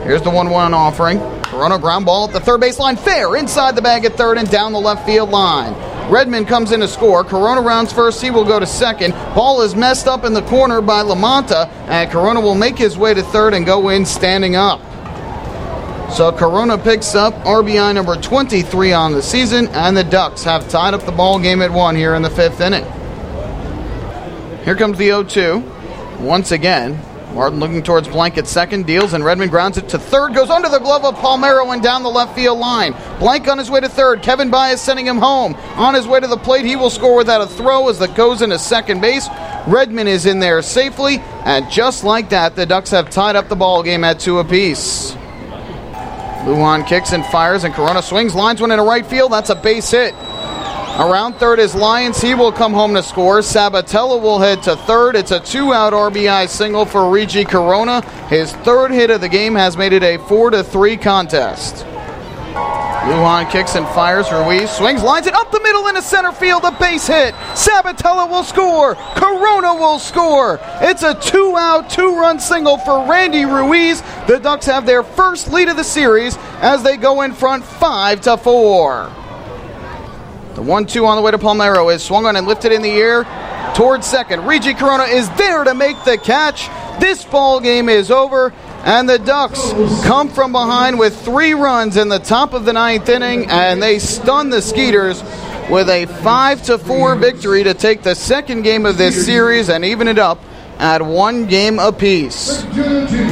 Here's the 1-1 offering. Corona ground ball at the third baseline. Fair inside the bag at third and down the left field line. Redmond comes in to score. Corona rounds first. He will go to second. Ball is messed up in the corner by LaMonta, and Corona will make his way to third and go in standing up. So Corona picks up RBI number 23 on the season, and the Ducks have tied up the ball game at 1 here in the 5th inning. Here comes the 0-2. Once again, Martin looking towards Blank at second, deals, and Redmond grounds it to third, goes under the glove of Palmeiro and down the left field line. Blank on his way to third. Kevin Baez sending him home. On his way to the plate, he will score without a throw as that goes into second base. Redmond is in there safely, and just like that, the Ducks have tied up the ball game at 2 apiece. Lujan kicks and fires, and Corona swings, lines one into right field. That's a base hit. Around third is Lyons. He will come home to score. Sabatella will head to third. It's a 2-out RBI single for Regi Corona. His third hit of the game has made it a 4-3 contest. Lujan kicks and fires. Ruiz swings, lines it up the middle into center field. A base hit. Sabatella will score. Corona will score. It's a 2-out, 2-run single for Randy Ruiz. The Ducks have their first lead of the series as they go in front 5-4. The 1-2 on the way to Palmeiro is swung on and lifted in the air towards second. Regi Corona is there to make the catch. This ball game is over, and the Ducks come from behind with 3 runs in the top of the 9th inning, and they stun the Skeeters with a 5-4 victory to take the second game of this series and even it up at 1 game apiece.